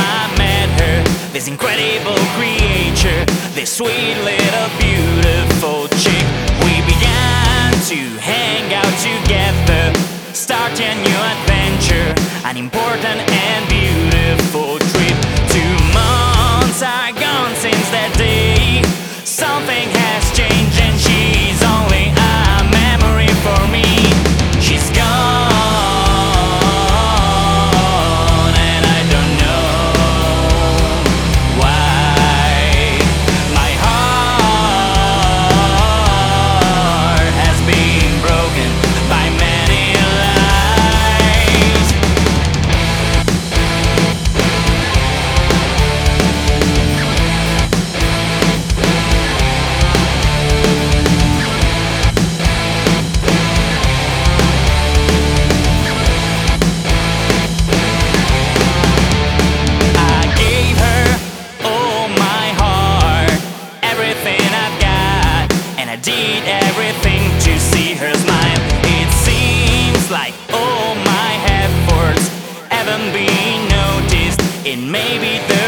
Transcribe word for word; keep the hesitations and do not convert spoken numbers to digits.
I met her, this incredible creature, this sweet little beautiful chick. We began to hang out together, start a new adventure, an important and beautiful trip. Two months are gone since that day. Something has changed and she's only a memory for me. She's gone and I don't know why. My heart has been broken by many lies. I gave her all my heart, everything I've got, and I did everything to see her smile. It seems like all my efforts haven't been noticed. It may be the